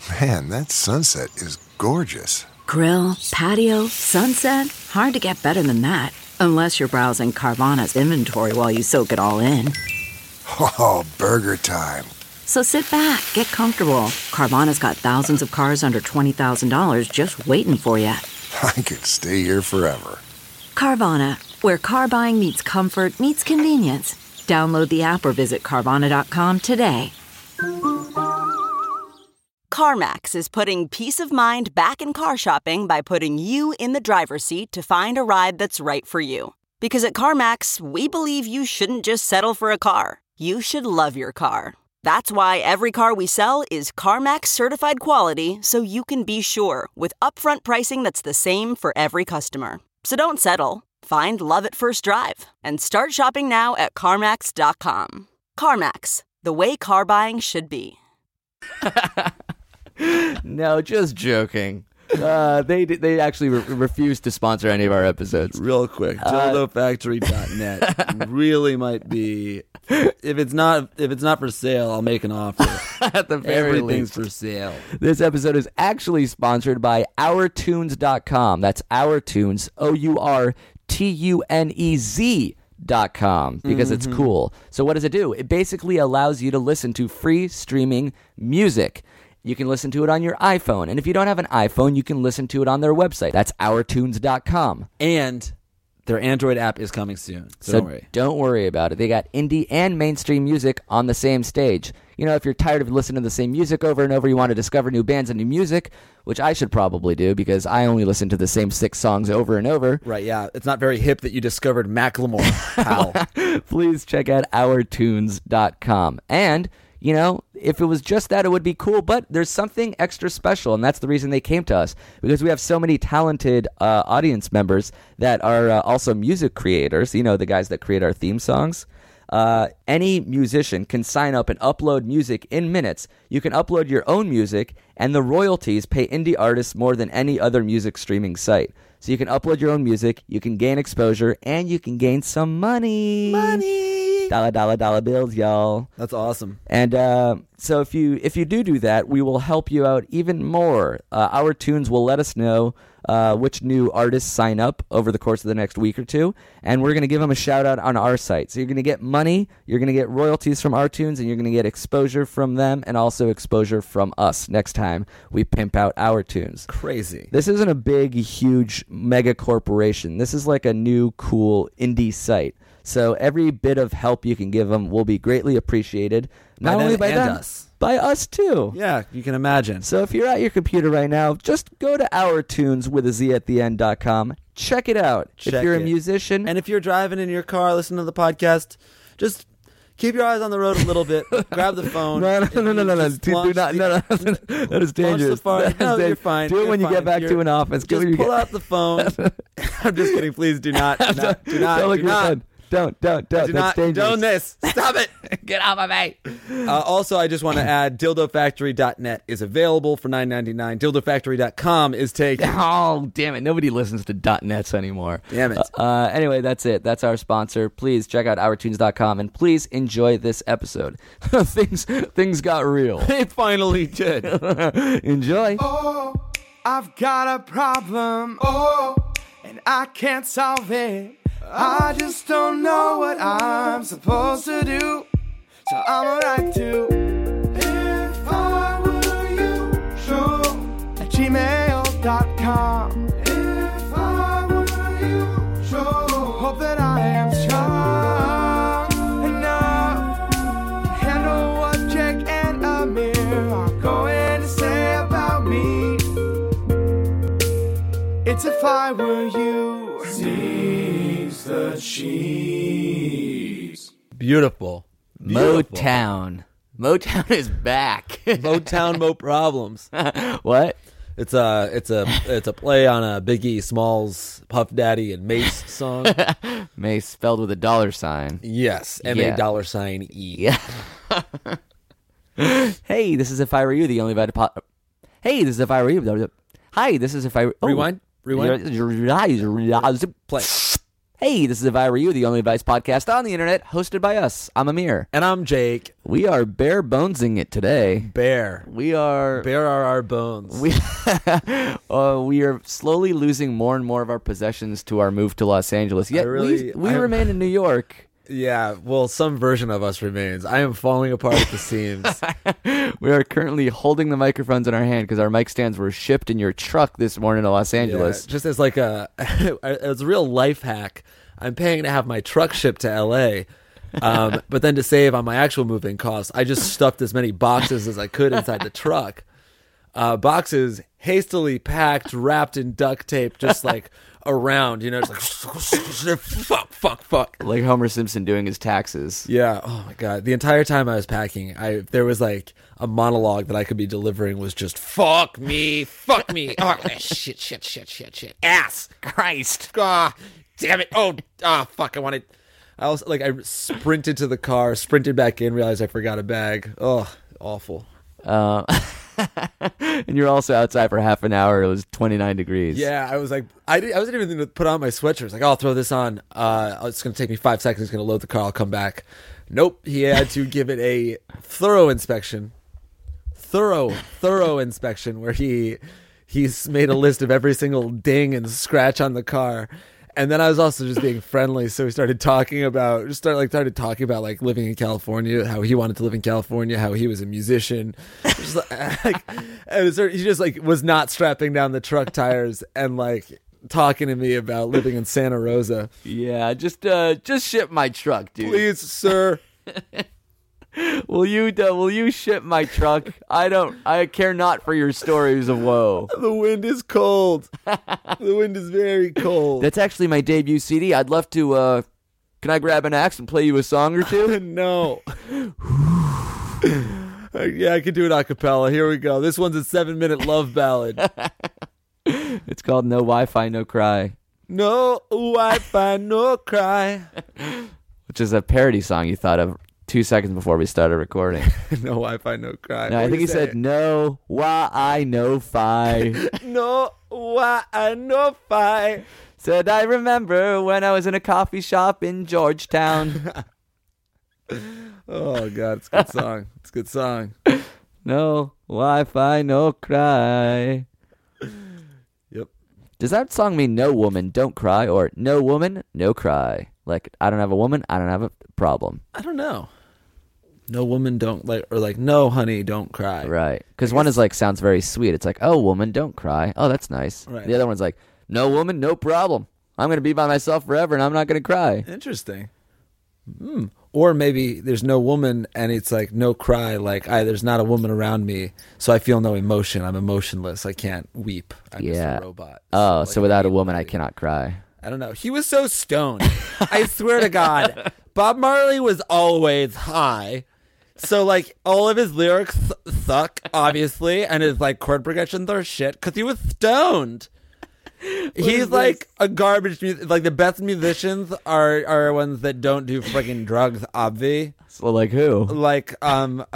Man, that sunset is gorgeous. Grill, patio, sunset. Hard to get better than that. Unless you're browsing Carvana's inventory while you soak it all in. Oh, burger time. So sit back, get comfortable. Carvana's got thousands of cars under $20,000 just waiting for you. I could stay here forever. Carvana, where car buying meets comfort meets convenience. Download the app or visit Carvana.com today. CarMax is putting peace of mind back in car shopping by putting you in the driver's seat to find a ride that's right for you. Because at CarMax, we believe you shouldn't just settle for a car. You should love your car. That's why every car we sell is CarMax certified quality, so you can be sure with upfront pricing that's the same for every customer. So don't settle. Find love at first drive and start shopping now at CarMax.com. CarMax, the way car buying should be. No, just joking. They actually refused to sponsor any of our episodes. Real quick, dildofactory.net really might be. If it's not for sale, I'll make an offer. At the very Everything's least. for sale. This episode is actually sponsored by OurTunes.com. That's OurTunes, OurTunez.com, because it's cool. So what does it do? It basically allows you to listen to free streaming music. You can listen to it on your iPhone. And if you don't have an iPhone, you can listen to it on their website. That's OurTunes.com. And their Android app is coming soon. So don't worry about it. They got indie and mainstream music on the same stage. You know, if you're tired of listening to the same music over and over, you want to discover new bands and new music, which I should probably do because I only listen to the same 6 songs over and over. Right, yeah. It's not very hip that you discovered Macklemore, pal. Please check out OurTunes.com. And you know, if it was just that, it would be cool, but there's something extra special, and that's the reason they came to us, because we have so many talented audience members that are also music creators, you know, the guys that create our theme songs. Any musician can sign up and upload music in minutes. You can upload your own music, and the royalties pay indie artists more than any other music streaming site. So you can upload your own music, you can gain exposure, and you can gain some money. Dollar bills, y'all. That's awesome. And so if you do that, we will help you out even more. Our Tunes will let us know which new artists sign up over the course of the next week or two, and we're going to give them a shout out on our site. So you're going to get money, you're going to get royalties from our tunes, and you're going to get exposure from them and also exposure from us next time we pimp out our tunes. Crazy. This isn't a big, huge, mega corporation. This is like a new, cool indie site. So every bit of help you can give them will be greatly appreciated. Not only by them, by us too. Yeah, you can imagine. So if you're at your computer right now, just go to OurTunes with a Z at the end.com. Check it out. If you're a musician. And if you're driving in your car, listening to the podcast, just keep your eyes on the road a little bit. Grab the phone. No. Do not. No. That is dangerous. You're fine. Do it when you get back to an office. Just pull out the phone. I'm just kidding. Please do not. Do not. Don't. That's dangerous. Don't this. Stop it. Get off of me. Also, I just want to add, dildofactory.net is available for $9.99. Dildofactory.com is taken. Oh, damn it. Nobody listens to .nets anymore. Damn it. Anyway, that's it. That's our sponsor. Please check out OurTunes.com and please enjoy this episode. Things got real. They finally did. Enjoy. Oh, I've got a problem. Oh, and I can't solve it. I just don't know what I'm supposed to do, so I'ma write to If I Were You Show at gmail.com. If I were you, show. Hope that I am strong enough to handle what Jake and Amir are going to say about me. It's If I Were You. The cheese. Beautiful. Motown is back. Motown, Mo Problems. What? It's a play on a Biggie Smalls, Puff Daddy, and Mace song. Mace spelled with a $. Yes, $E. Yeah. Hey, this is If I Were You, the only Hey, this is If I Were You. Hi, this is If I Were... Rewind. Play. Hey, this is If I Were You, the only advice podcast on the internet, hosted by us. I'm Amir. And I'm Jake. We are bare bonesing it today. Bare are our bones. We are slowly losing more and more of our possessions to our move to Los Angeles. Yet we remain in New York. Yeah, well, some version of us remains. I am falling apart at the seams. We are currently holding the microphones in our hand because our mic stands were shipped in your truck this morning to Los Angeles. Yeah, just as like as a real life hack, I'm paying to have my truck shipped to L.A., but then to save on my actual moving costs, I just stuffed as many boxes as I could inside the truck. Boxes hastily packed, wrapped in duct tape, just like around, just like fuck. Like Homer Simpson doing his taxes. Yeah. Oh my God. The entire time I was packing, there was like a monologue that I could be delivering was just fuck me. Oh shit. Ass. Christ. Damn it. Fuck. I sprinted to the car, sprinted back in, realized I forgot a bag. Oh, awful. And you're also outside for half an hour. It was 29 degrees. Yeah, I was like, I wasn't even going to put on my sweatshirt. I was like, I'll throw this on. It's going to take me 5 seconds. It's going to load the car. I'll come back. Nope. He had to give it a thorough inspection. Thorough inspection where he's made a list of every single ding and scratch on the car. And then I was also just being friendly, so we started talking about like living in California, how he wanted to live in California, how he was a musician. He just like was not strapping down the truck tires and like talking to me about living in Santa Rosa. Yeah, just ship my truck, dude. Please, sir. Will you ship my truck? I care not for your stories of woe. The wind is cold. The wind is very cold. That's actually my debut CD. I'd love to, can I grab an axe and play you a song or two? No. Yeah, I could do it a cappella. Here we go. This one's a 7-minute love ballad. It's called No Wi-Fi, No Cry. No Wi-Fi, no cry. Which is a parody song you thought of 2 seconds before we started recording. No Wi-Fi, no cry. No, I think he said, no, why, no fi. No, why, no fi. Said, I remember when I was in a coffee shop in Georgetown. Oh, God, it's a good song. It's a good song. No, Wi-Fi, no cry. Yep. Does that song mean no woman, don't cry, or no woman, no cry? Like, I don't have a woman, I don't have a problem. I don't know. No woman, don't like, or like, no honey, don't cry. Right. Because one is like, sounds very sweet. It's like, oh, woman, don't cry. Oh, that's nice. Right. The other one's like, no woman, no problem. I'm going to be by myself forever and I'm not going to cry. Interesting. Or maybe there's no woman and it's like no cry, like there's not a woman around me, so I feel no emotion. I'm emotionless. I can't weep. I'm just a robot. So without a woman, I cannot cry. I don't know. He was so stoned. I swear to God. Bob Marley was always high. So, like, all of his lyrics suck, obviously, and his, like, chord progressions are shit because he was stoned. He's like a garbage music. Like, the best musicians are ones that don't do freaking drugs, obvi. So, like who? Like, Josh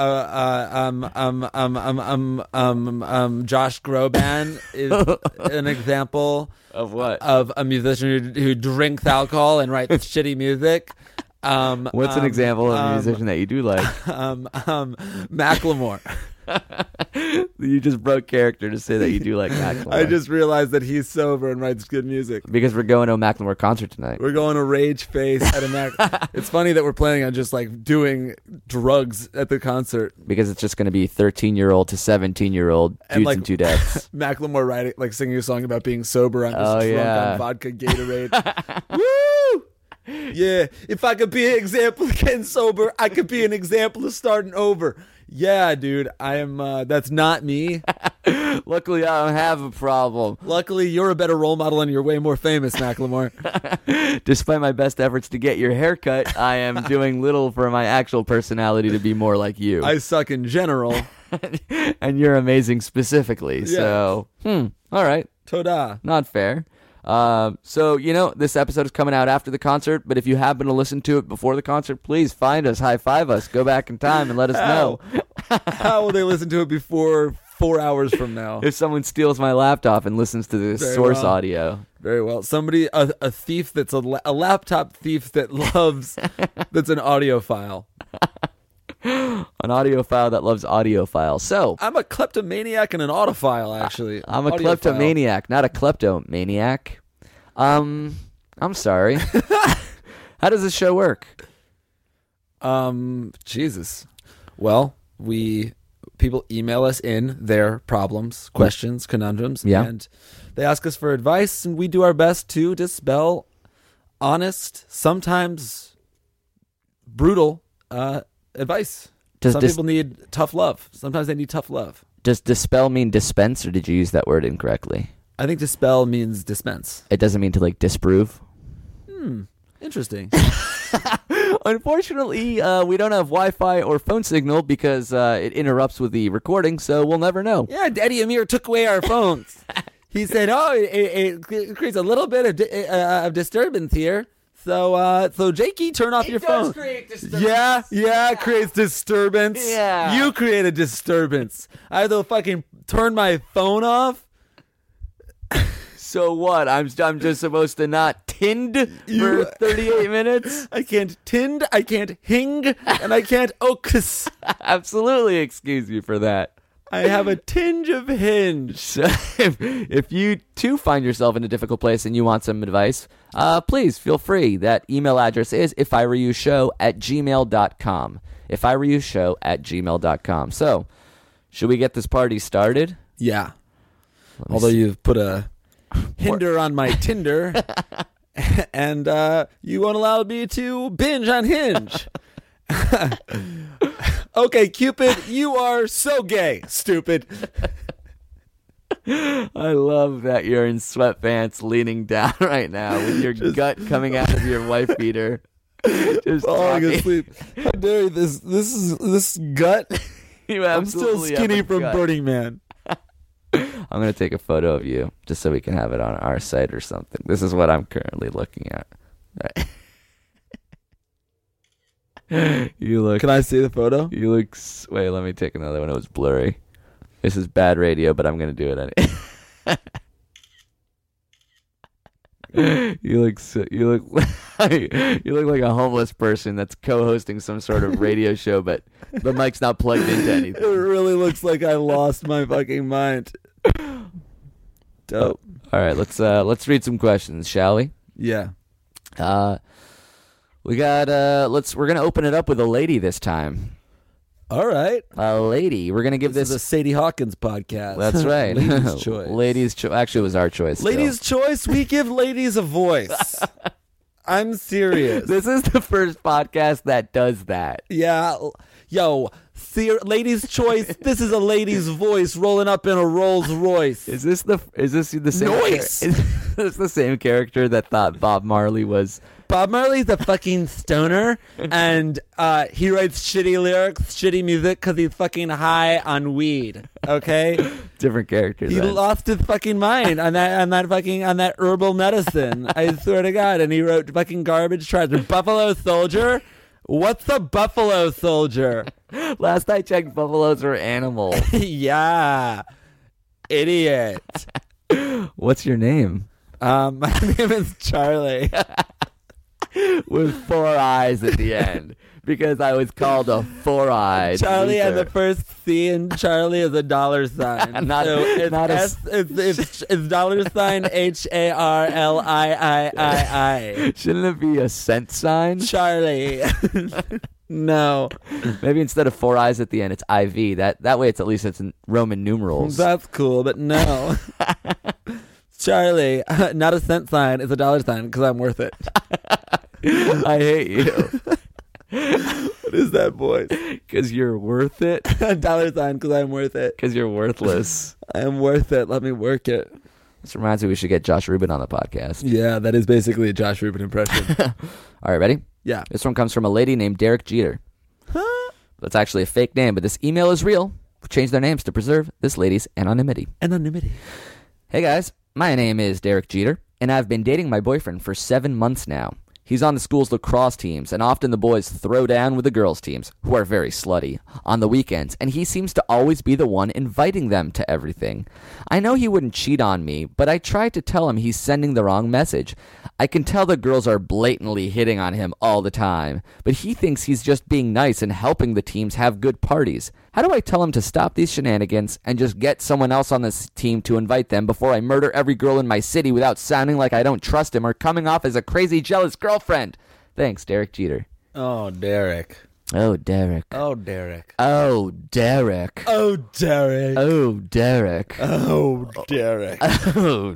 Groban is an example of what? Of a musician who drinks alcohol and writes shitty music. What's an example of a musician that you do like? Macklemore. You just broke character to say that you do like Macklemore. I just realized that he's sober and writes good music. Because we're going to a Macklemore concert tonight. We're going to Rage Face at a Mac. It's funny that we're planning on just like doing drugs at the concert. Because it's just going to be 13-year-old to 17-year-old dudes like, and dudettes. Macklemore writing, like singing a song about being sober on just drunk on vodka Gatorade. Woo! Yeah, if I could be an example of getting sober, I could be an example of starting over. Yeah, dude, I am, that's not me. Luckily, I don't have a problem. Luckily, you're a better role model and you're way more famous, Macklemore. Despite my best efforts to get your haircut, I am doing little for my actual personality to be more like you. I suck in general. And you're amazing specifically, so, all right. Toda. Not fair. So, this episode is coming out after the concert, but if you happen to listen to it before the concert, please find us, high five us, go back in time and let us know. How will they listen to it before 4 hours from now. If someone steals my laptop and listens to the Very source well. audio. Very well. Somebody, a thief that's a laptop thief that loves, that's an audiophile. An audiophile that loves audiophile. So, I'm a kleptomaniac and an autophile, actually. I'm a Audiophile. kleptomaniac, not a kleptomaniac. I'm sorry. How does this show work? Jesus. Well, people email us in their problems, questions, conundrums, Yeah. and they ask us for advice, and we do our best to dispel honest, sometimes brutal advice. Some people need tough love. Sometimes they need tough love. Does dispel mean dispense, or did you use that word incorrectly? I think dispel means dispense. It doesn't mean to like disprove. Interesting. Unfortunately, we don't have Wi-Fi or phone signal because it interrupts with the recording, so we'll never know. Yeah, Daddy Amir took away our phones. He said, "Oh, it creates a little bit of disturbance here. So Jakey, turn off your phone." Yeah, it creates disturbance. Yeah. You create a disturbance. I have to fucking turn my phone off. So what? I'm just supposed to not tind for 38 minutes? I can't tind, I can't hing, and I can't oaks. Absolutely, excuse me for that. I have a tinge of hinge. So if you too find yourself in a difficult place and you want some advice, please feel free. That email address is ifiwereyoushow@gmail.com. ifiwereyoushow@gmail.com. So, should we get this party started? Yeah. Although you've put a hinder on my Tinder, and you won't allow me to binge on Hinge. Okay, Cupid, you are so gay, stupid. I love that you're in sweatpants leaning down right now with your gut coming out of your wife beater. Just Falling talking. asleep. How dare you? This gut? You I'm still absolutely have skinny a from gut. Burning Man. I'm going to take a photo of you just so we can have it on our site or something. This is what I'm currently looking at. You look. Can I see the photo? You look. Wait, let me take another one. It was blurry. This is bad radio, but I'm going to do it anyway. You look. You look like a homeless person that's co-hosting some sort of radio show, but the mic's not plugged into It anything. really looks like I lost my fucking mind. Dope. All right, let's read some questions, shall we? Yeah. We got we're gonna open it up with a lady this time. All right. A lady. We're gonna give This is a this. Sadie Hawkins podcast. That's right. Ladies' choice. Ladies' choice. Actually, it was our choice. still. Ladies' choice. We give ladies a voice. I'm serious. This is the first podcast that does that. Yeah. Yo, ladies' choice. This is a lady's voice rolling up in a Rolls Royce. Is this the same? Noise! Is this the same character that thought Bob Marley was? Bob Marley's a fucking stoner, and he writes shitty lyrics, shitty music because he's fucking high on weed. Okay, Different character. he then. lost his fucking mind on that herbal medicine. I swear to God, and he wrote fucking garbage tracks. Buffalo Soldier. What's a Buffalo Soldier? Last I checked, buffaloes were animals. Yeah, idiot. What's your name? My name is Charlie. With 4 eyes at the end. Because I was called a 4-eyed. Charlie and the loser. first C in Charlie is a dollar sign. Not- so it's not a- it's dollar sign HARLIII. Shouldn't it be a cent sign? Charlie. No. Maybe instead of 4 eyes at the end, it's IV. That way, it's in Roman numerals. That's cool, but no. Charlie, not a cent sign, it's a dollar sign because I'm worth it. I hate you What is that voice? because you're worth it. A dollar sign because I'm worth it. Because you're worthless. I am worth it. Let me work it. This reminds me we should get Josh Rubin on the podcast. Yeah, that is basically a Josh Rubin impression. All right, ready? Yeah. This one comes from a lady named Derek Jeter. That's actually a fake name, but this email is real. We changed their names to preserve this lady's anonymity. Anonymity. Hey guys, my name is Derek Jeter, and I've been dating my boyfriend for 7 months now. He's on the school's lacrosse teams, and often the boys throw down with the girls' teams, who are very slutty, on the weekends, and he seems to always be the one inviting them to everything. I know he wouldn't cheat on me, but I try to tell him he's sending the wrong message. I can tell the girls are blatantly hitting on him all the time, but he thinks he's just being nice and helping the teams have good parties. How do I tell him to stop these shenanigans and just get someone else on this team to invite them before I murder every girl in my city without sounding like I don't trust him or coming off as a crazy, jealous girlfriend? Thanks, Derek Jeter. Oh, Derek. Oh, Derek. Oh, Derek. Oh, Derek. Oh, Derek. Oh, Derek. Oh, Derek. Oh,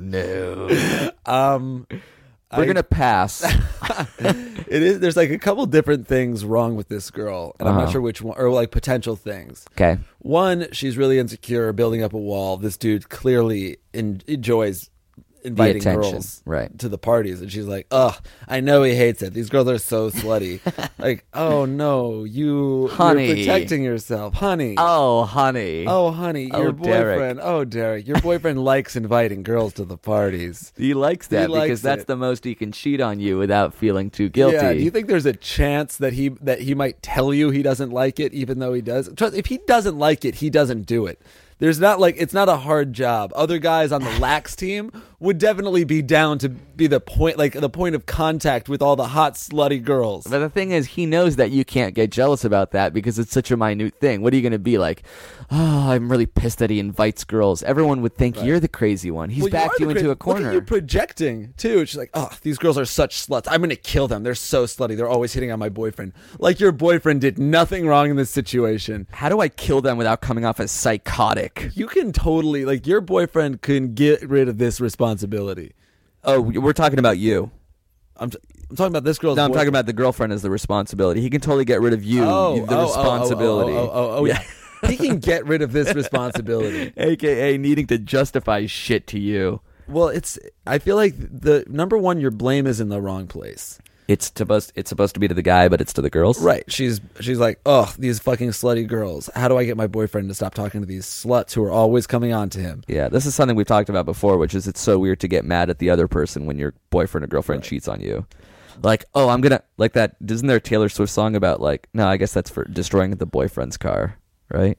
no. We're going to pass. It is. There's like a couple different things wrong with this girl, and I'm not sure which one, or like potential things. Okay. One, she's really insecure, building up a wall. This dude clearly enjoys inviting girls to the parties, and she's like, "Ugh, I know he hates it. These girls are so slutty." Like, oh no, you're protecting yourself, honey. Oh, honey. Oh, honey, your boyfriend. Derek. Oh, Derek, your boyfriend likes inviting girls to the parties. He likes that because that's the most he can cheat on you without feeling too guilty. Yeah. Do you think there's a chance that he might tell you he doesn't like it, even though he does? Trust, if he doesn't like it, he doesn't do it. There's not like, it's not a hard job. Other guys on the lax team would definitely be down to be the point of contact with all the hot, slutty girls. But the thing is, he knows that you can't get jealous about that because it's such a minute thing. What are you going to be like? Oh, I'm really pissed that he invites girls. Everyone would think you're the crazy one. He's backed you into a corner. Look at you projecting, too. She's like, oh, these girls are such sluts. I'm going to kill them. They're so slutty. They're always hitting on my boyfriend. Like your boyfriend did nothing wrong in this situation. How do I kill them without coming off as psychotic? You can totally, like, your boyfriend can get rid of this responsibility. Oh, we're talking about you. I'm talking about this girl's No, I'm boyfriend. talking about the girlfriend as the responsibility. He can totally get rid of you, the responsibility. Yeah. He can get rid of this responsibility. AKA needing to justify shit to you. Well, I feel like the number one, your blame is in the wrong place. It's supposed to be to the guy, but it's to the girls. Right. She's like, oh, these fucking slutty girls. How do I get my boyfriend to stop talking to these sluts who are always coming on to him? Yeah, this is something we've talked about before, which is it's so weird to get mad at the other person when your boyfriend or girlfriend cheats on you. Like, oh, I'm gonna like that. Isn't there a Taylor Swift song about like? No, I guess that's for destroying the boyfriend's car, right?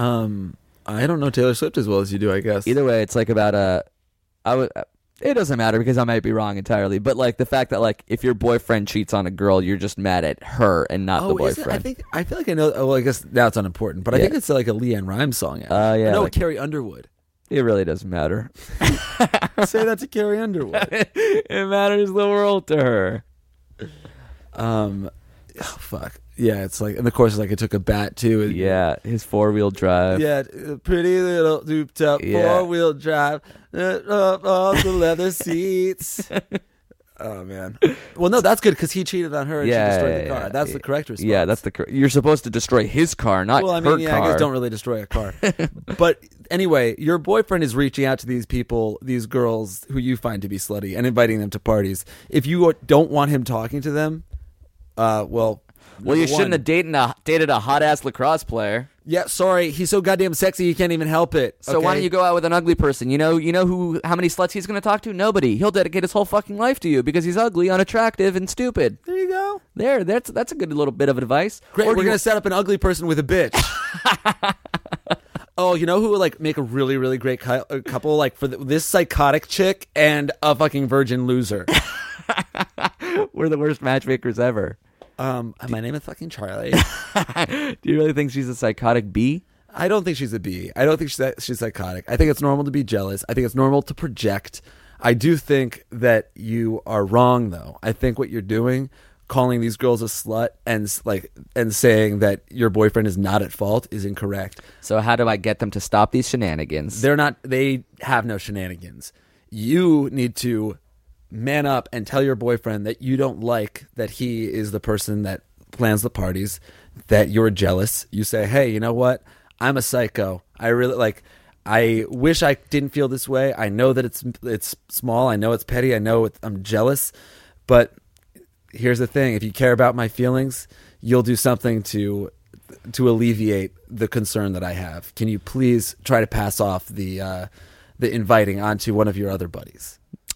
I don't know Taylor Swift as well as you do, I guess. Either way, it's like about it doesn't matter because I might be wrong entirely, but like the fact that like if your boyfriend cheats on a girl, you're just mad at her and not the boyfriend. I feel like I know. Well, I guess now it's unimportant, but I think it's like a Leanne Rimes song. Yeah. No, like, Carrie Underwood. It really doesn't matter. Say that to Carrie Underwood. It matters the world to her. Oh fuck. Yeah, it's like, and of course, like it took a bat too. Yeah, his 4-wheel drive. Yeah, pretty little souped up 4-wheel drive, all the leather seats. Oh man. Well, no, that's good because he cheated on her and she destroyed the car. That's the correct response. Yeah, that's you're supposed to destroy his car, not her car. I guess don't really destroy a car. But anyway, your boyfriend is reaching out to these people, these girls who you find to be slutty, and inviting them to parties. If you don't want him talking to them, well, you shouldn't have dated a hot ass lacrosse player. Yeah, sorry, he's so goddamn sexy he can't even help it. So why don't you go out with an ugly person? You know how many sluts he's going to talk to? Nobody. He'll dedicate his whole fucking life to you because he's ugly, unattractive, and stupid. There you go. That's a good little bit of advice. Great, we're going to set up an ugly person with a bitch. Oh, you know who would like make a really, really great couple? Like for this psychotic chick and a fucking virgin loser. We're the worst matchmakers ever. My name is fucking Charlie. Do you really think she's a psychotic bee? I don't think she's a bee. I don't think she's psychotic. I think it's normal to be jealous. I think it's normal to project. I do think that you are wrong, though. I think what you're doing, calling these girls a slut and saying that your boyfriend is not at fault, is incorrect. So how do I get them to stop these shenanigans? They have no shenanigans. You need to man up and tell your boyfriend that you don't like that he is the person that plans the parties, that you're jealous. You say, hey, you know what? I'm a psycho. I wish I didn't feel this way. I know that it's small. I know it's petty. I know I'm jealous. But here's the thing. If you care about my feelings, you'll do something to alleviate the concern that I have. Can you please try to pass off the inviting onto one of your other buddies?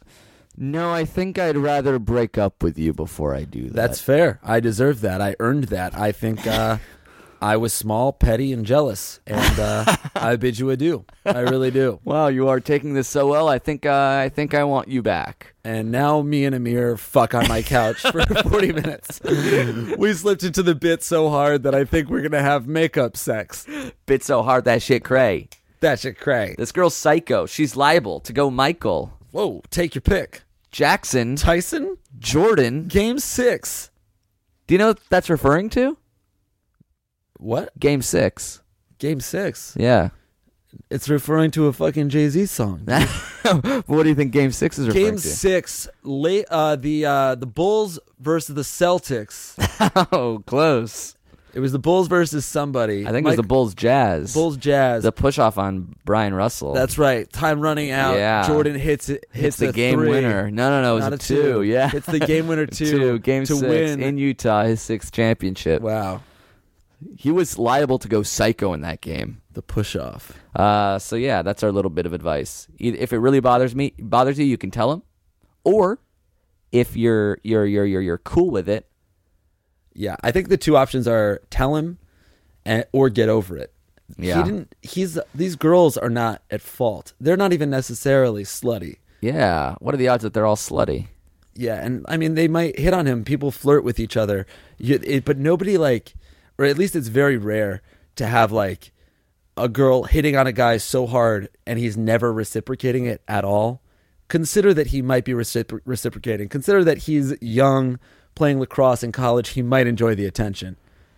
No, I think I'd rather break up with you before I do that. That's fair. I deserve that. I earned that. I think I was small, petty, and jealous, and I bid you adieu. I really do. Wow, you are taking this so well. I think I want you back. And now me and Amir fuck on my couch for 40 minutes. We slipped into the bit so hard that I think we're going to have makeup sex. Bit so hard that shit cray. That shit cray. This girl's psycho. She's liable to go Michael, Whoa, take your pick. Jackson, Tyson, Jordan. Game 6. Do you know what that's referring to? What? Game 6. Game 6. Yeah. It's referring to a fucking Jay-Z song. What do you think Game 6 is referring Game to? 6, the Bulls versus the Celtics. Oh, close. It was the Bulls versus somebody. I think it was the Bulls Jazz. Bulls Jazz. The push off on Brian Russell. That's right. Time running out. Yeah. Jordan hits the a game 3. winner. No, it was Not a 2. Yeah. It's the game winner 2. Game to 6 win. in Utah, his 6th championship. Wow. He was liable to go psycho in that game. The push off. So yeah, that's our little bit of advice. If it really bothers you, you can tell him. Or if you're cool with it. Yeah, I think the two options are tell him or get over it. Yeah. These girls are not at fault. They're not even necessarily slutty. Yeah. What are the odds that they're all slutty? Yeah, and I mean, they might hit on him. People flirt with each other. But nobody or at least it's very rare to have a girl hitting on a guy so hard and he's never reciprocating it at all. Consider that he might be reciprocating. Consider that he's young, playing lacrosse in college. He might enjoy the attention.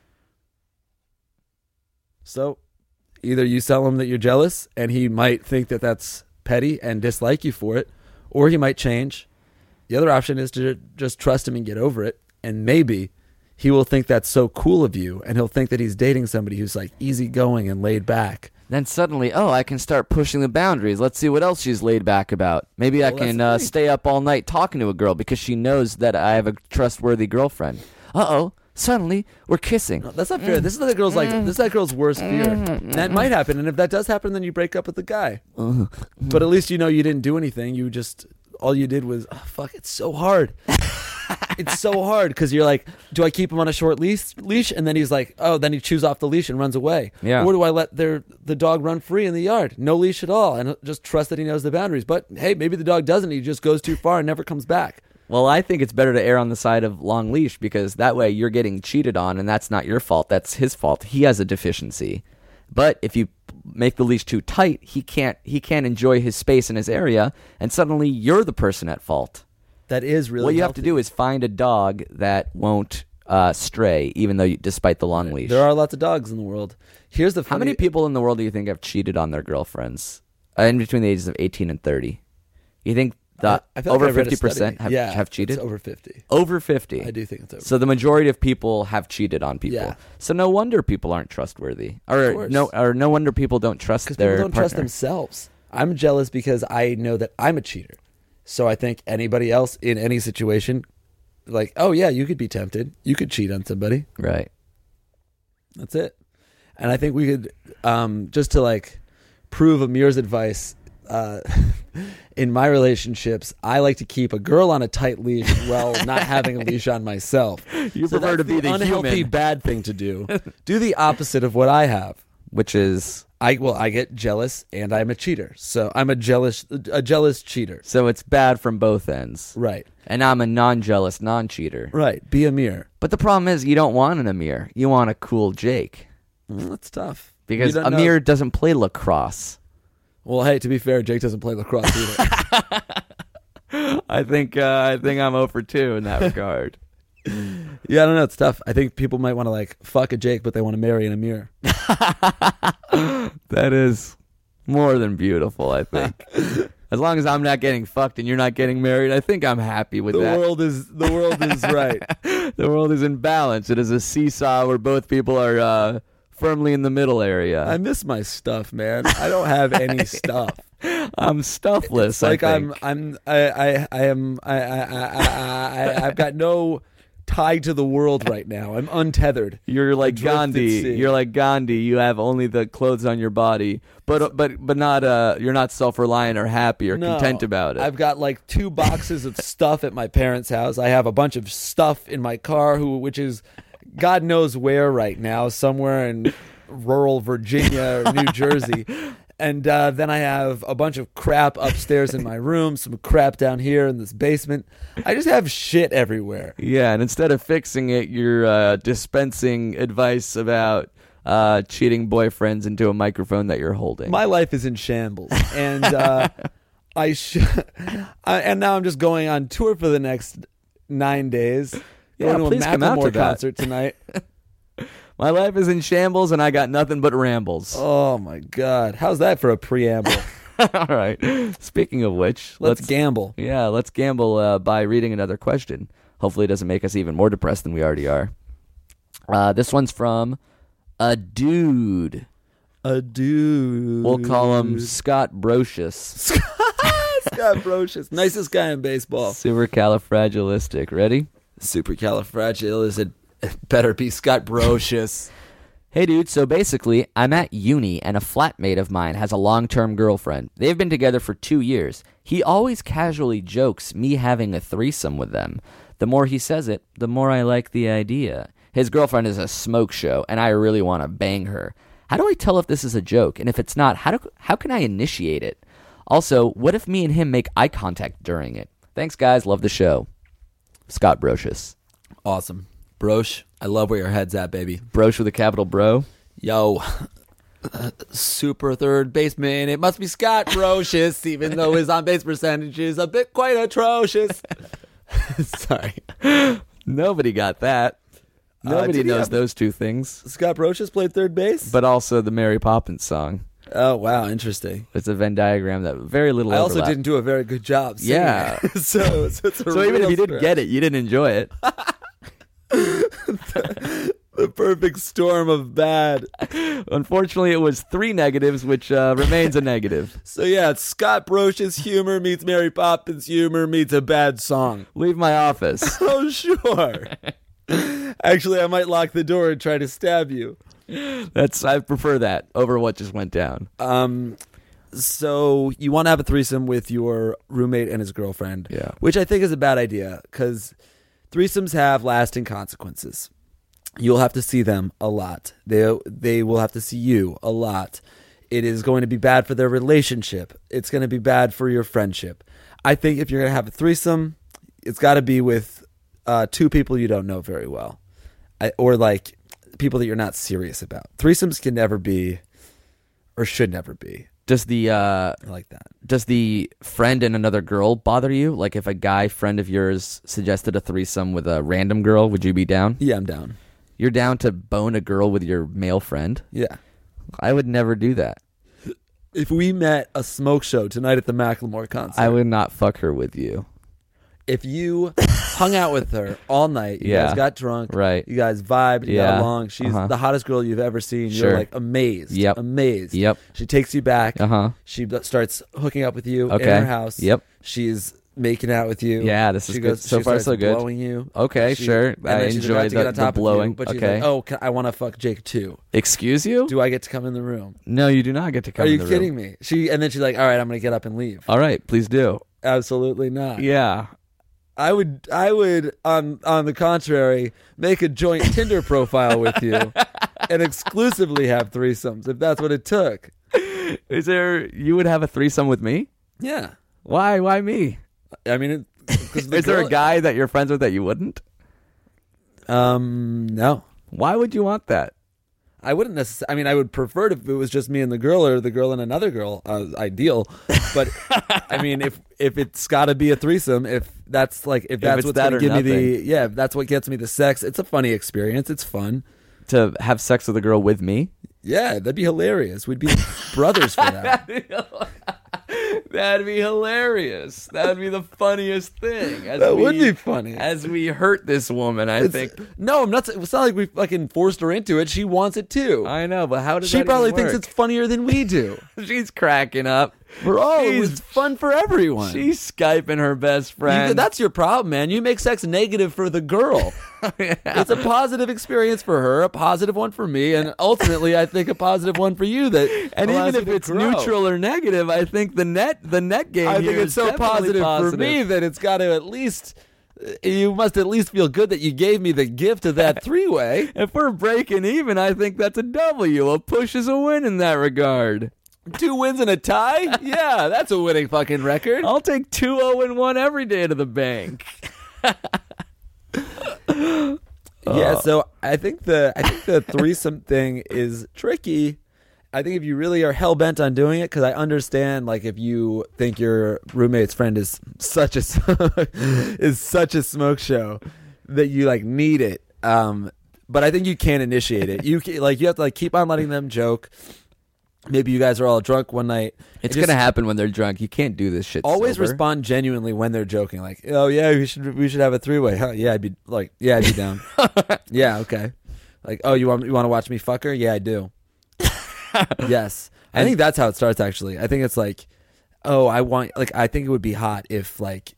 So either you tell him that you're jealous and he might think that that's petty and dislike you for it, or he might change. The other option is to just trust him and get over it, and maybe he will think that's so cool of you, and he'll think that he's dating somebody who's easygoing and laid back. Then suddenly, I can start pushing the boundaries. Let's see what else she's laid back about. Maybe I can stay up all night talking to a girl because she knows that I have a trustworthy girlfriend. Suddenly we're kissing. No, that's not fair. This is that girl's this is that girl's worst fear. That might happen, and if that does happen, then you break up with the guy. But at least you know you didn't do anything. All you did was, fuck, it's so hard. It's so hard because you're like, do I keep him on a short leash? And then he's like, then he chews off the leash and runs away. Yeah. Or do I let the dog run free in the yard? No leash at all. And just trust that he knows the boundaries. But hey, maybe the dog doesn't. He just goes too far and never comes back. Well, I think it's better to err on the side of long leash because that way you're getting cheated on and that's not your fault. That's his fault. He has a deficiency. But if you make the leash too tight, he can't enjoy his space in his area, and suddenly you're the person at fault. That is really what you healthy. have to do is find a dog that won't stray, even though despite the long leash. There are lots of dogs in the world. Here's the funny... How many people in the world do you think have cheated on their girlfriends in between the ages of 18 and 30? You think that I feel over like I read a 50% study. have cheated? It's over 50. Over 50. I do think it's over. So the majority of people have cheated on people. Yeah. So no wonder people aren't trustworthy, or no wonder people don't trust their people don't partner. trust themselves. I'm jealous because I know that I'm a cheater. So I think anybody else in any situation, you could be tempted. You could cheat on somebody. Right. That's it. And I think we could, just to prove Amir's advice, in my relationships, I like to keep a girl on a tight leash while not having a leash on myself. You prefer to be the unhealthy, human. bad thing to do. Do the opposite of what I have, Which is I get jealous and I'm a cheater. So I'm a jealous cheater. so it's bad from both ends. Right. And I'm a non-jealous non-cheater. Right. Be Amir. But the problem is you don't want an Amir. You want a cool Jake. That's tough. Because You don't know- Amir doesn't play lacrosse. Well, hey, to be fair, Jake doesn't play lacrosse either. I think I'm 0 for 2 in that regard. Yeah, I don't know. It's tough. I think people might want to fuck a Jake, but they want to marry an Amir. That is more than beautiful, I think. As long as I'm not getting fucked and you're not getting married, I think I'm happy with that. The world is right. The world is in balance. It is a seesaw where both people are firmly in the middle area. I miss my stuff, man. I don't have any stuff. I'm stuffless. It's I think. I've got no tied to the world right now. I'm untethered. You're like Adrift at Gandhi. sea. You're like Gandhi. You have only the clothes on your body, but not. You're not self-reliant or happy or content about it. I've got like 2 boxes of stuff at my parents' house. I have a bunch of stuff in my car, which is God knows where right now, somewhere in rural Virginia or New Jersey. And then I have a bunch of crap upstairs in my room, some crap down here in this basement. I just have shit everywhere. Yeah, and instead of fixing it, you're dispensing advice about cheating boyfriends into a microphone that you're holding. My life is in shambles, and and now I'm just going on tour for the next 9 days. Yeah, going please to a come out to Macklemore that. concert tonight. My life is in shambles, and I got nothing but rambles. Oh my God, how's that for a preamble? All right. Speaking of which, Let's gamble. Yeah, let's gamble by reading another question. Hopefully it doesn't make us even more depressed than we already are. This one's from a dude. A dude. We'll call him Scott Brocious. Scott Brocious. Nicest guy in baseball. Supercalifragilistic. Ready? Supercalifragilistic. It better be Scott Brocious. Hey dude, so basically, I'm at uni and a flatmate of mine has a long-term girlfriend. They've been together for 2 years. He always casually jokes me having a threesome with them. The more he says it, the more I like the idea. His girlfriend is a smoke show, and I really want to bang her. How do I tell if this is a joke? And if it's not, how can I initiate it? Also, what if me and him make eye contact during it? Thanks, guys. Love the show. Scott Brocious. Awesome. Broche, I love where your head's at, baby. Broche with a capital bro. Yo, super third baseman. It must be Scott Brocious, even though his on-base percentage is a bit quite atrocious. Sorry. Nobody got that. Nobody did he knows have- those two things. Scott Brocious played third base? But also the Mary Poppins song. Oh, wow, interesting. It's a Venn diagram that very little I also overlap. didn't do a very good job singing Yeah. it. so it's a So even if you didn't get it, you didn't enjoy it. the perfect storm of bad. Unfortunately, it was 3 negatives, which remains a negative. So yeah, it's Scott Brocious humor meets Mary Poppins humor meets a bad song. Leave my office. Oh, sure. Actually, I might lock the door and try to stab you. I prefer that over what just went down. So you want to have a threesome with your roommate and his girlfriend, Yeah. which I think is a bad idea because threesomes have lasting consequences. You'll have to see them a lot. They will have to see you a lot. It is going to be bad for their relationship. It's going to be bad for your friendship. I think if you're going to have a threesome, it's got to be with 2 people you don't know very well, or like people that you're not serious about. Threesomes can never be, or should never be. Does the I like that. does the friend and another girl bother you? Like if a guy friend of yours suggested a threesome with a random girl, would you be down? Yeah, I'm down. You're down to bone a girl with your male friend? Yeah. I would never do that. If we met a smoke show tonight at the Macklemore concert, I would not fuck her with you. if you hung out with her all night, you Yeah. guys got drunk, Right. You guys vibed, you Yeah. got along. She's Uh-huh. the hottest girl you've ever seen. Sure. You're like amazed. Yep. Amazed. Yep. She takes you back. Uh-huh. She starts hooking up with you in Okay. her house. Yep. She's making out with you. Yeah, this is she good. So she far, starts so good. blowing you. Okay, sure. And I then she's enjoy about to get the on top blowing. Of you, but she's Okay. like, oh, I want to fuck Jake too. Excuse you? Do I get to come in the room? No, you do not get to come Are in you the kidding room. me? And then she's like, all right, I'm going to get up and leave. All right, please do. Absolutely not. Yeah. I would on the contrary make a joint Tinder profile with you and exclusively have threesomes if that's what it took. You would have a threesome with me? Yeah. Why me? I mean, because Is there a guy that you're friends with that you wouldn't? No. Why would you want that? I wouldn't necessarily. I mean, I would prefer it if it was just me and the girl, or the girl and another girl. Ideal, but I mean, if it's got to be a threesome, if that's it's what's that going to or give me nothing. if that's what gets me the sex, it's a funny experience. It's fun. To have sex with a girl with me? Yeah, that'd be hilarious. We'd be brothers for that. That'd be hilarious. That'd be the funniest thing. That would be funny. As we hurt this woman, I think. No, I'm not. It's not like we fucking forced her into it. She wants it too. I know, but how does She that probably even thinks work? it's funnier than we do. She's cracking up. It was fun for everyone. She's Skyping her best friend. That's your problem, man. You make sex negative for the girl. It's a positive experience for her, a positive one for me, and ultimately, I think a positive one for you. And allows even you if to it's grow. neutral or negative, I think the net game. I think here it's is so definitely positive for me that it's got to at least. You must at least feel good that you gave me the gift of that three-way. If we're breaking even, I think that's a W. A push is a win in that regard. 2 wins and a tie? Yeah, that's a winning fucking record. I'll take 2-0-1 every day to the bank. Yeah, so I think the threesome thing is tricky. I think if you really are hell bent on doing it, because I understand, like, if you think your roommate's friend is such a smoke show that you like need it. But I think you can initiate it. You have to keep on letting them joke. Maybe you guys are all drunk one night. It's gonna happen when they're drunk. You can't do this shit. Always sober. respond genuinely when they're joking. Like, oh yeah, we should have a three-way. Huh? Yeah, I'd be down. Yeah, okay. Like, oh, you want to watch me fuck her? Yeah, I do. Yes, I think that's how it starts. Actually, I think it's like, oh, I think it would be hot if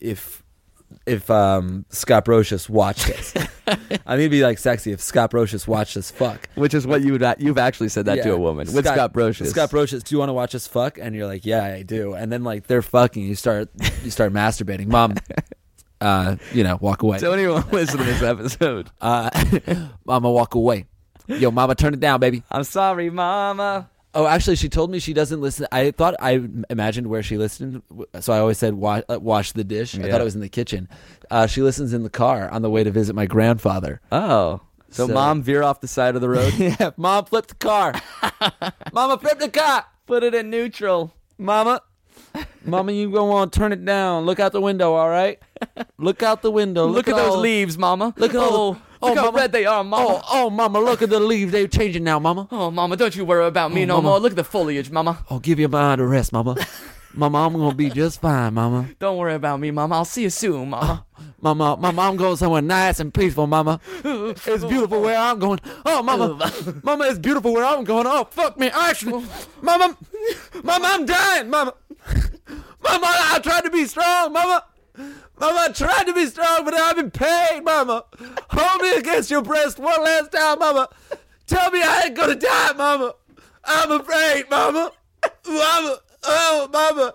Scott Brocious watched us. I think it'd be sexy if Scott Brocious watched us fuck. Which is what you've actually said that to a woman with Scott Brocious. Scott Brocious, do you want to watch us fuck? And you're like, yeah, I do. And then they're fucking. You start masturbating. Mom, walk away. So anyone listen to this episode, Mama, walk away. Yo, Mama, turn it down, baby. I'm sorry, Mama. Oh, actually, she told me she doesn't listen. I imagined where she listened, so I always said wash the dish. I thought it was in the kitchen. She listens in the car on the way to visit my grandfather. Oh. So Mom, veer off the side of the road? Yeah, Mom, flip the car. Mama, flip the car. Put it in neutral. Mama, you go on, turn it down. Look out the window, all right? Look out the window. Look at those leaves, Mama. Look at look how red they are, Mama. Oh, Mama, look at the leaves. They're changing now, Mama. Oh, Mama, don't you worry about me no more. Look at the foliage, Mama. I'll give you a mind to rest, Mama. Mama, I'm going to be just fine, Mama. Don't worry about me, Mama. I'll see you soon, Mama. Mama, I'm going somewhere nice and peaceful, Mama. It's beautiful where I'm going. Oh, Mama. Mama, it's beautiful where I'm going. Oh, fuck me. Actually, Mama, I'm dying, Mama. Mama, I tried to be strong, Mama. Mama, I tried to be strong, but I've been pain, Mama. Hold me against your breast one last time, Mama. Tell me I ain't gonna die, Mama. I'm afraid, Mama. Mama. Oh, Mama.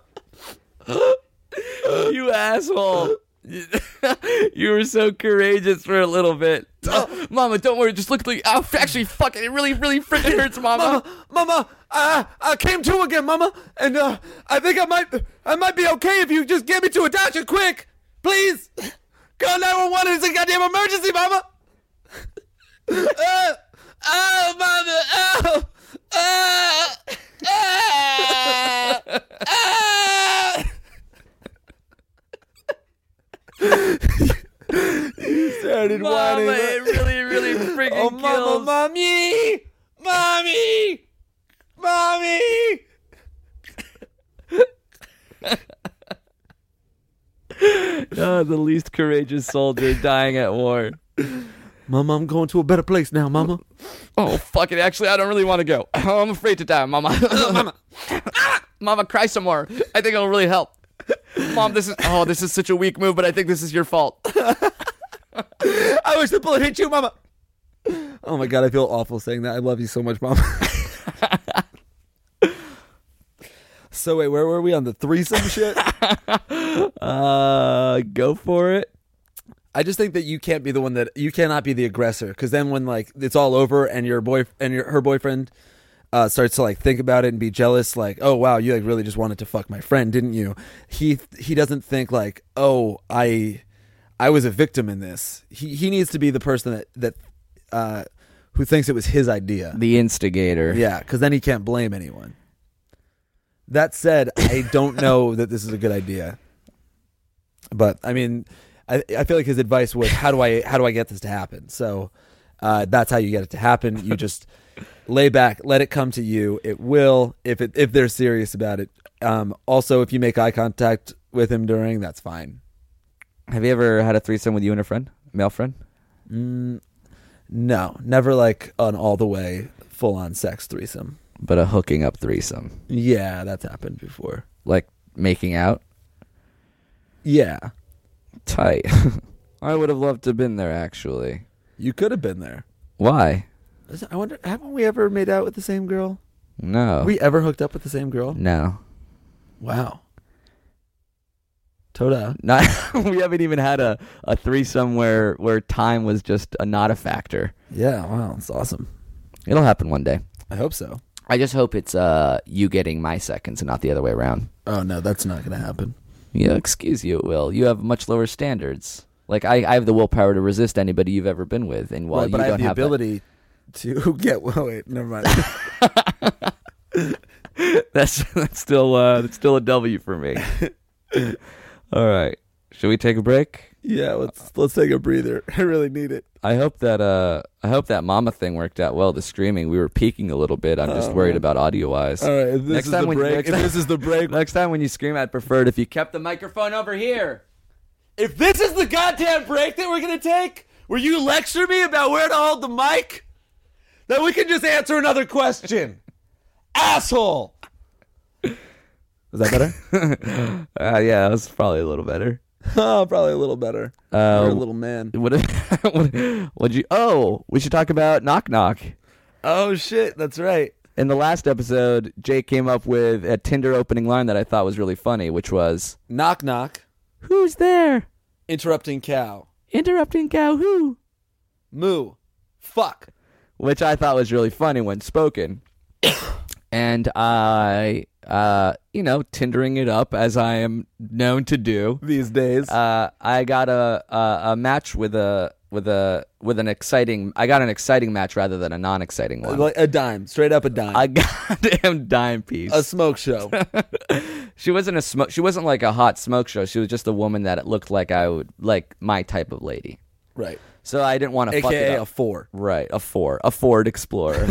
You asshole. You were so courageous for a little bit. Oh, Mama, don't worry. Just look at the... Oh, actually, fuck it. It really, really freaking hurts, Mama. Mama, I came to again, Mama. And I think I might be okay if you just get me to a doctor quick. Please. Call 911. It's a goddamn emergency, Mama. Oh, Mama. Oh. You started Mama, whining. it really, really freaking Oh, kills. Mama, Mommy! Oh, the least courageous soldier dying at war. Mama, I'm going to a better place now, Mama. Oh, fuck it. Actually, I don't really want to go. I'm afraid to die, Mama. Mama. Mama, cry some more. I think it'll really help. Mom, this is such a weak move, but I think this is your fault. I wish the bullet hit you, Mama. Oh my God, I feel awful saying that. I love you so much, Mama. So wait, where were we on the threesome shit? Go for it. I just think that you can't be the one you cannot be the aggressor, because then when it's all over and her boyfriend starts to think about it and be jealous, oh wow, you really just wanted to fuck my friend, didn't you? He doesn't think oh, I was a victim in this. He needs to be the person that who thinks it was his idea, The instigator. yeah, because then he can't blame anyone. That said, I don't know that this is a good idea, but I mean, I feel like his advice was, how do I get this to happen? So that's how you get it to happen. You just lay back, let it come to you. It will, if they're serious about it. Also, if you make eye contact with him during, that's fine. Have you ever had a threesome with you and a friend? Male friend? No, never an all the way full on sex threesome. But a hooking up threesome. Yeah, that's happened before. like making out? Yeah. Tight. I would have loved to have been there, actually. You could have been there. Why? I wonder, haven't we ever made out with the same girl? No. Have we ever hooked up with the same girl? No. Wow. Toda. Not, we haven't even had a threesome where time was just not a factor. Yeah, wow, it's awesome. It'll happen one day. I hope so. I just hope it's you getting my seconds and not the other way around. Oh, no, that's not going to happen. Yeah, excuse you, it will. You have much lower standards. Like, I have the willpower to resist anybody you've ever been with. And while Right, but you I don't have the have ability to get... Oh, wait, never mind. that's still a W for me. All right. Should we take a break? Yeah, let's take a breather. I really need it. I hope that mama thing worked out well. The screaming, we were peaking a little bit. I'm just worried about audio wise. All right, if this is the break. Next time when you scream, I'd prefer it if you kept the microphone over here. If this is the goddamn break that we're gonna take, where you lecture me about where to hold the mic, then we can just answer another question. Asshole. Was that better? Yeah, that was probably a little better. Oh, probably a little better. You're a little man. What'd you? Oh, we should talk about Knock Knock. Oh shit, that's right. In the last episode, Jake came up with a Tinder opening line that I thought was really funny, which was, Knock knock. "Who's there? Interrupting cow. Interrupting cow who?" Moo. Fuck. Which I thought was really funny when spoken. And I, Tindering it up as I am known to do These days. I got a match with an exciting. I got an exciting match rather than a non-exciting one. Like a dime. Straight up a dime. A goddamn dime piece. A smoke show. She wasn't She wasn't like a hot smoke show. She was just a woman that it looked like I would like my type of lady. Right. So I didn't want to fuck it AKA up. a 4. Right, a Ford Explorer.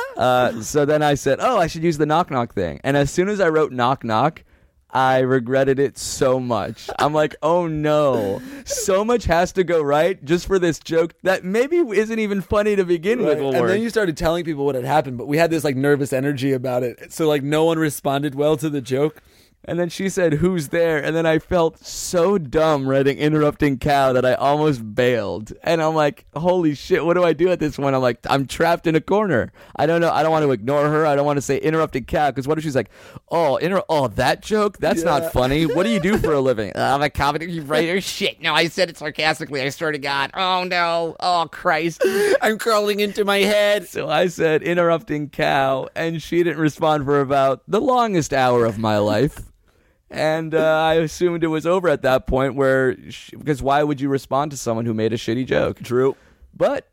So then I said, "Oh, I should use the knock knock thing." And as soon as I wrote knock knock, I regretted it so much. I'm like, "Oh no, so much has to go right just for this joke that maybe isn't even funny to begin with." Will And work. then you started telling people what had happened, but we had this like nervous energy about it. So like no one responded well to the joke. And then she said, "Who's there?" And then I felt so dumb writing interrupting cow that I almost bailed. And I'm like, holy shit, what do I do at this point? I'm like, I'm trapped in a corner. I don't know. I don't want to ignore her. I don't want to say interrupting cow, because what if she's like, oh, that joke? That's not funny. What do you do for a living? I'm a comedy writer. Shit. No, I said it sarcastically. I swear to God. Oh, no. Oh, Christ. I'm crawling into my head. So I said interrupting cow, and she didn't respond for about the longest hour of my life. And I assumed it was over at that point because why would you respond to someone who made a shitty joke? True. But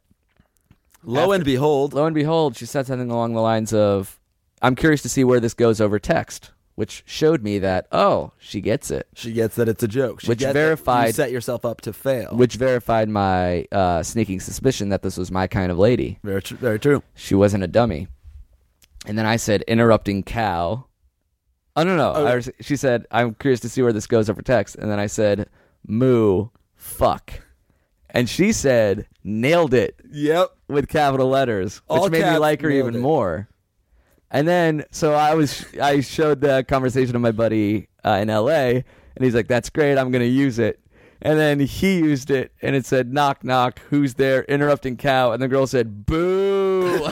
Lo and behold, she said something along the lines of, "I'm curious to see where this goes over text," which showed me that, oh, she gets it. she gets that it's a joke. She Which gets that verified- you set yourself up to fail. Which verified my sneaking suspicion that this was my kind of lady. Very, very true. She wasn't a dummy. And then I said, interrupting cow. Oh, no. She said, "I'm curious to see where this goes over text." And then I said, "Moo, fuck." And she said, "Nailed it," Yep. with capital letters, which All made me caps, like her nailed even it. more. And then, so I showed the conversation to my buddy in LA, and he's like, "That's great, I'm going to use it." And then he used it, and it said, "Knock, knock, who's there? Interrupting cow." And the girl said, "Boo."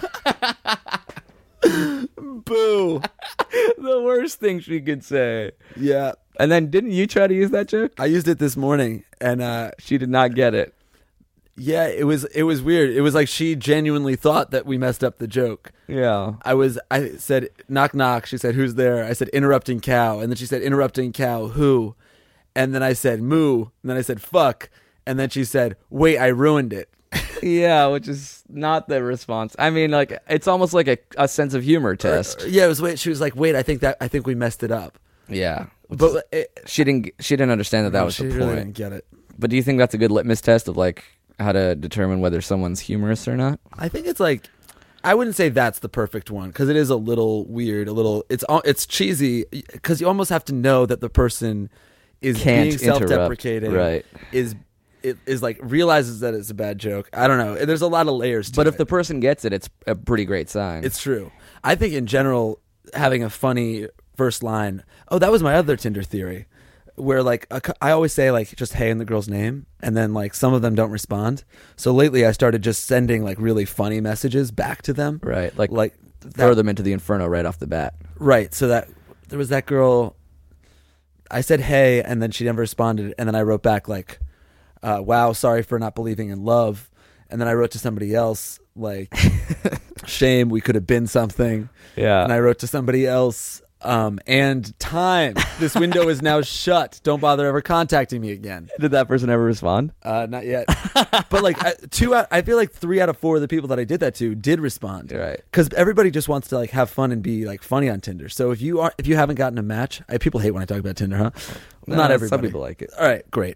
Boo. The worst thing she could say. Yeah. And then didn't you try to use that joke? I used it this morning, and She did not get it. yeah, it was weird. It was like she genuinely thought that we messed up the joke. Yeah. I said knock knock. She said, "Who's there?" I said interrupting cow, and then she said interrupting cow who, and then I said moo, and then I said fuck, and then she said, "Wait, I ruined it." Yeah, which is not the response. I mean, like, it's almost like a sense of humor test. Yeah, it was wait. She was like, "Wait, I think we messed it up." Yeah. But She didn't understand that was she the really point. didn't get it. But do you think that's a good litmus test of like how to determine whether someone's humorous or not? I think it's like, I wouldn't say that's the perfect one because it is a little weird, it's cheesy because you almost have to know that the person is Can't being self-deprecating, interrupt, is like realizes that it's a bad joke. I don't know. There's a lot of layers to But it. if the person gets it, it's a pretty great sign. It's true. I think in general, having a funny first line. Oh, that was my other Tinder theory, where like I always say like just hey in the girl's name, and then like some of them don't respond. So lately I started just sending like really funny messages back to them. Right. Like that, throw them into the inferno right off the bat. Right. So that there was that girl. I said hey, and then she never responded, and then I wrote back like, "Wow, sorry for not believing in love." And then I wrote to somebody else like, "Shame, we could have been something." Yeah. And I wrote to somebody else, and time. This window is now shut. Don't bother ever contacting me again. Did that person ever respond? Not yet. But like I feel like 3 out of 4 of the people that I did that to did respond. Right. Because everybody just wants to like have fun and be like funny on Tinder. So if you haven't gotten a match, people hate when I talk about Tinder, huh? No, Not everybody. Some people like it. All right, great.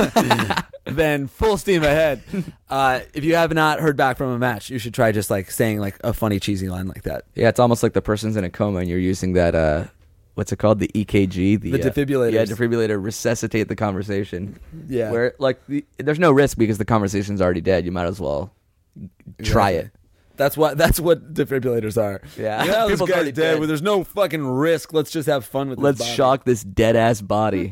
Then full steam ahead. If you have not heard back from a match, you should try just like saying like a funny cheesy line like that. Yeah, it's almost like the person's in a coma and you're using that what's it called? The EKG, The defibrillators. Yeah, defibrillator resuscitate the conversation. Yeah. Where like there's no risk because the conversation's already dead. You might as well try it. That's what defibrillators are. Yeah. This People's guy's already dead. dead. Well, there's no fucking risk. Let's just have fun with this Let's body. shock this dead ass body.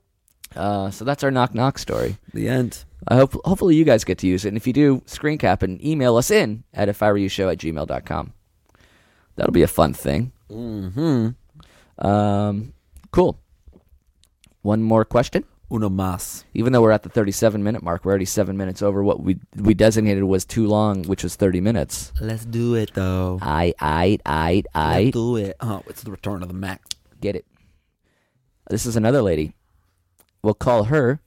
So that's our knock knock story. The end. Hopefully you guys get to use it. And if you do, screen cap and email us in at ifiwereyoushow@gmail.com. That'll be a fun thing. Mm-hmm. Cool. One more question. Uno más. Even though we're at the 37-minute mark, we're already 7 minutes over what we designated was too long, which was 30 minutes. Let's do it, though. I Let's do it. Oh, it's the return of the Mac. get it. This is another lady. We'll call her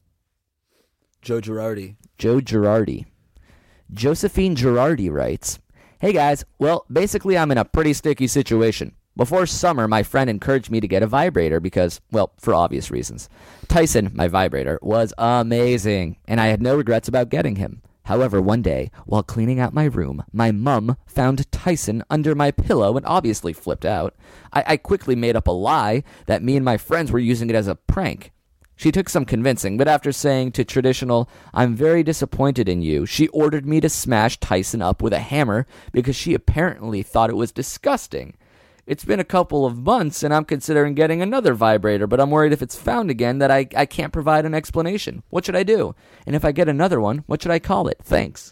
Joe Girardi. Joe Girardi. Josephine Girardi writes, "Hey guys, well, basically I'm in a pretty sticky situation. Before summer, my friend encouraged me to get a vibrator because, well, for obvious reasons. Tyson, my vibrator, was amazing, and I had no regrets about getting him. However, one day, while cleaning out my room, my mum found Tyson under my pillow and obviously flipped out. I quickly made up a lie that me and my friends were using it as a prank. She took some convincing, but after saying to traditional, 'I'm very disappointed in you,' she ordered me to smash Tyson up with a hammer because she apparently thought it was disgusting. It's been a couple of months, and I'm considering getting another vibrator, but I'm worried if it's found again that I can't provide an explanation. What should I do? And if I get another one, what should I call it? Thanks."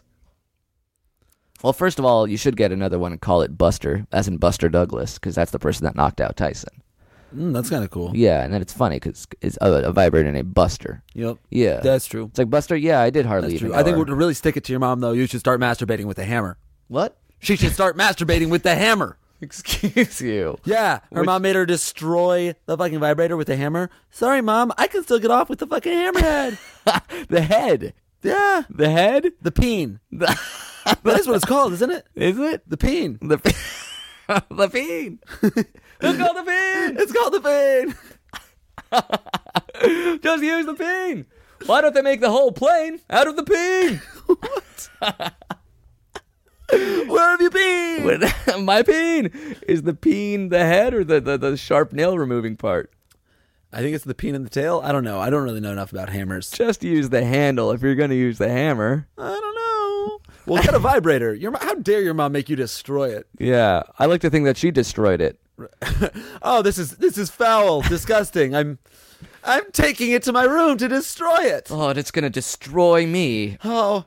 Well, first of all, you should get another one and call it Buster, as in Buster Douglas, because that's the person that knocked out Tyson. That's kind of cool. Yeah, and then it's funny because it's a vibrator named Buster. Yep. Yeah. That's true. It's like, Buster, yeah, I did hardly That's even true. know I think her. to really stick it to your mom, though, you should start masturbating with a hammer. What? She should start masturbating with the hammer. Excuse you. Yeah, her mom made her destroy the fucking vibrator with a hammer. Sorry, Mom, I can still get off with the fucking hammerhead. The head. Yeah, The head? the peen. That's what it's called, isn't it? Is it? The peen. The the peen. It's called the peen. It's called the peen. Just use the peen. Why don't they make the whole plane out of the peen? Where have you been? My peen. Is the peen the head or the sharp nail removing part? I think it's the peen in the tail. I don't know. I don't really know enough about hammers. Just use the handle if you're going to use the hammer. I don't know. Well, get a vibrator. How dare your mom make you destroy it? Yeah, I like to think that she destroyed it. Oh, this is foul, disgusting. I'm taking it to my room to destroy it. Oh, and it's going to destroy me. Oh,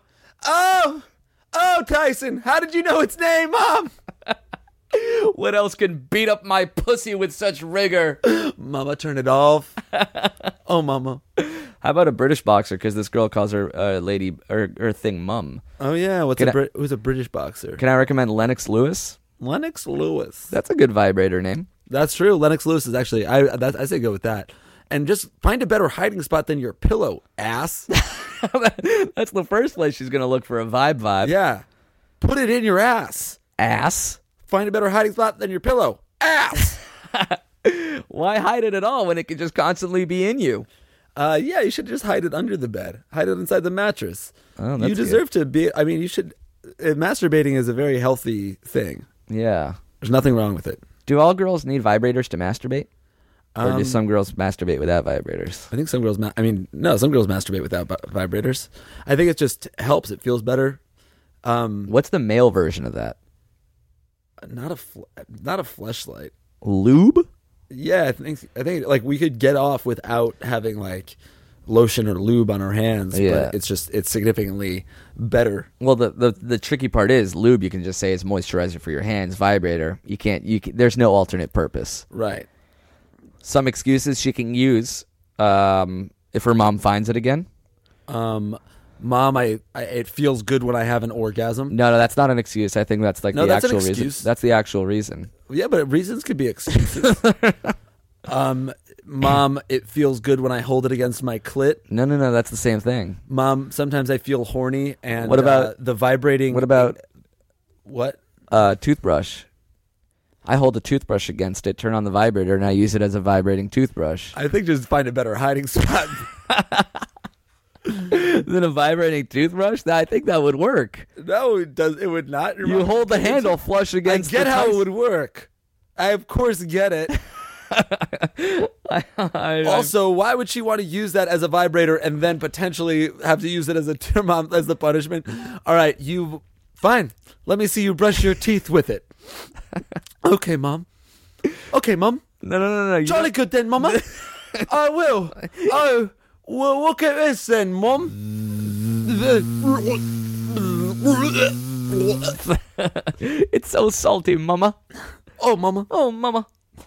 Tyson, how did you know its name, Mom? What else can beat up my pussy with such rigor? Mama, turn it off. Oh, Mama. How about a British boxer? Because this girl calls her lady or her thing mum. Oh, yeah. Who's a British boxer? Can I recommend Lennox Lewis? Lennox Lewis. That's a good vibrator name. That's true. Lennox Lewis is actually, I say go with that. And just find a better hiding spot than your pillow, ass. That's the first place she's going to look for a vibe. Yeah. Put it in your ass. Ass? Find a better hiding spot than your pillow, ass. Why hide it at all when it can just constantly be in you? Yeah, you should just hide it under the bed. Hide it inside the mattress. Oh, that's you deserve to be, I mean, you should, masturbating is a very healthy thing. Yeah. There's nothing wrong with it. Do all girls need vibrators to masturbate? Or do some girls masturbate without vibrators? I think some girls, some girls masturbate without vibrators. I think it just helps. It feels better. What's the male version of that? Not a fleshlight. Lube? Yeah, I think like we could get off without having like lotion or lube on our hands. Yeah. But it's significantly better. Well, the tricky part is lube. You can just say it's moisturizer for your hands. Vibrator, you can't. There's no alternate purpose. Right. Some excuses she can use if her mom finds it again. Mom, it feels good when I have an orgasm. No, that's not an excuse. I think that's like No, the that's an actual excuse. reason. That's the actual reason. Yeah, but reasons could be excuses. Mom, it feels good when I hold it against my clit. No, that's the same thing. Mom, sometimes I feel horny. And What about the vibrating? What about what? Toothbrush? I hold a toothbrush against it, turn on the vibrator, and I use it as a vibrating toothbrush. I think just find a better hiding spot. Than a vibrating toothbrush? I think that would work. No, it does. It would not. Your You mom- hold the handle flush I against get the how it Tyson- would work. I of course get it. Also, why would she want to use that as a vibrator and then potentially have to use it as as the punishment? All right, fine. Let me see you brush your teeth with it. Okay, Mom. Okay, Mom. No. You Jolly good then, Mama. I will. Oh, well, look at this then, Mom. It's so salty, Mama. Oh, Mama. Oh, Mama.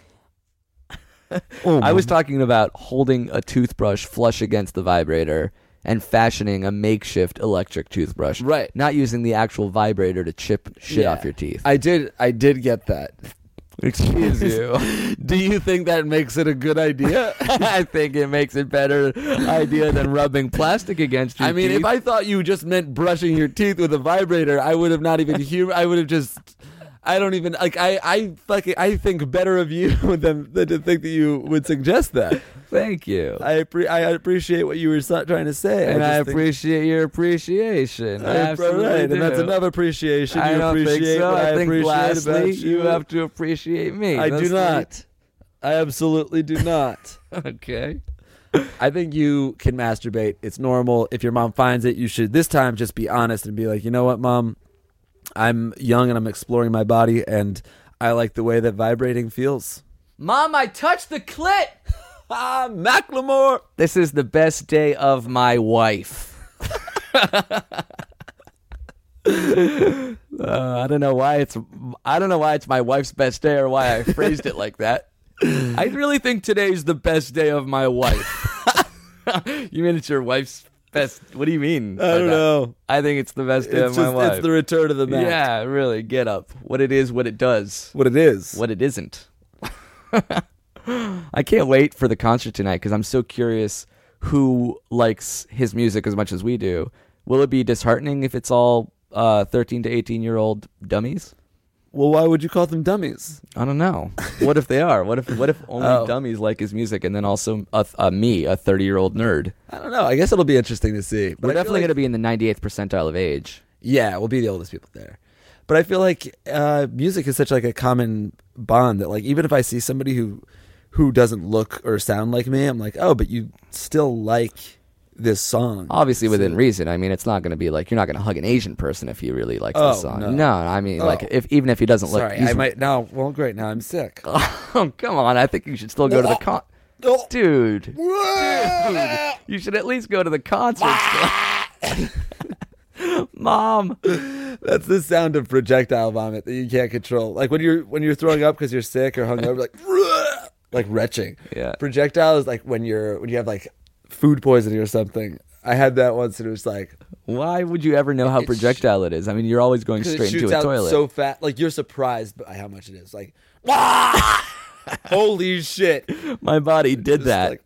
I was talking about holding a toothbrush flush against the vibrator and fashioning a makeshift electric toothbrush. Right. Not using the actual vibrator to chip shit Yeah. off your teeth. I did get that. Excuse you. Do you think that makes it a good idea? I think it makes it better idea than rubbing plastic against your I mean, teeth. if I thought you just meant brushing your teeth with a vibrator, I would have not even I would have just. I don't even like. I think better of you than to think that you would suggest that. Thank you. I appreciate what you were trying to say, And I just think- appreciate your appreciation. I absolutely right, do. and that's enough appreciation. I You don't think appreciate so. what I think appreciate lastly, about you have to appreciate me. I do That's not. I absolutely do not. right. Okay. I think you can masturbate. It's normal. If your mom finds it, you should this time just be honest and be like, you know what, Mom? I'm young and I'm exploring my body, and I like the way that vibrating feels. Mom, I touched the clit. Ah, Macklemore. This is the best day of my wife. I don't know why it's my wife's best day or why I phrased it like that. I really think today's the best day of my wife. You mean it's your wife's best? What do you mean? I don't know. I think it's the best day of my wife. It's the return of the Mac. Yeah, really. Get up. What it is, what it does, What it is. what it isn't. I can't wait for the concert tonight because I'm so curious who likes his music as much as we do. Will it be disheartening if it's all 13 to 18-year-old dummies? Well, why would you call them dummies? I don't know. What if they are? What if only Oh. dummies like his music, and then also me, a 30-year-old nerd? I don't know. I guess it'll be interesting to see. But We're I feel definitely like- going to be in the 98th percentile of age. Yeah, we'll be the oldest people there. But I feel like music is such like a common bond that like even if I see somebody who doesn't look or sound like me, I'm like, oh, but you still like this song. Obviously, within reason. I mean, it's not going to be like you're not going to hug an Asian person if he really likes the Oh, song. no. I mean, Oh. like even if he doesn't look. Sorry, he's- I might now. Well, great. Now I'm sick. Oh, come on! I think you should still go to the Oh. dude. You should at least go to the concert. Mom. That's the sound of projectile vomit that you can't control. Like when you're throwing up because you're sick or hungover, like retching. Yeah. Projectile is like when you have like food poisoning or something. I had that once and it was like Why would you ever know how projectile it is? I mean, you're always going 'cause it straight shoots into a out toilet. so fast. Like you're surprised by how much it is. Like holy shit. My body did that.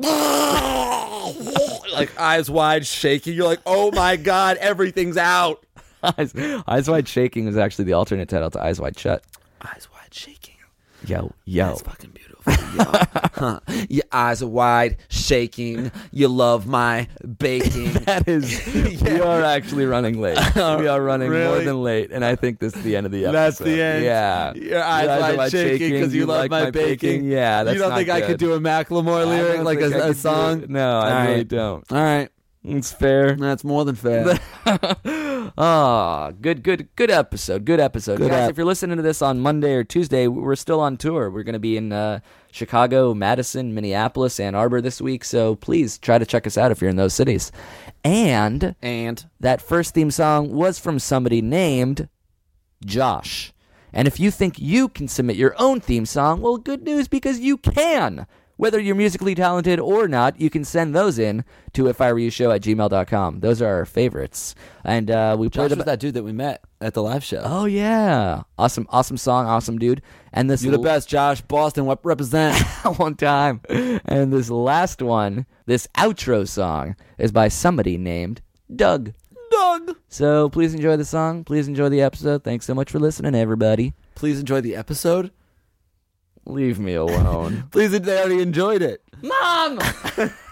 Like eyes wide shaking. You're like, oh my God, everything's out. Eyes Wide Shaking is actually the alternate title to Eyes Wide Shut. Eyes wide shaking. Yo. That's fucking beautiful. Huh. Your eyes are wide, shaking. You love my baking. That is, we are actually running late. We are running more Really? than late, and I think this is the end of the episode. That's the end. Yeah. Your eyes wide shaking because you love my baking. Yeah, that's you don't not think I could good. do a Macklemore lyric don't like think I a could do song? it. No, I All really right. don't. All right, It's fair. that's more than fair. Oh, good episode. Good episode. Good Guys, ep. if you're listening to this on Monday or Tuesday, we're still on tour. We're going to be in Chicago, Madison, Minneapolis, Ann Arbor this week. So please try to check us out if you're in those cities. And that first theme song was from somebody named Josh. And if you think you can submit your own theme song, well, good news, because you can. Whether you're musically talented or not, you can send those in to ifiwereyoushow@gmail.com. Those are our favorites. And we Josh played was that dude that we met at the live show. Oh, yeah. Awesome song, awesome dude. And this You're the best, Josh. Boston, represent. one time. And this last one, this outro song, is by somebody named Doug. So please enjoy the song. Please enjoy the episode. Thanks so much for listening, everybody. Please enjoy the episode. Leave me alone. Please, they already enjoyed it. Mom!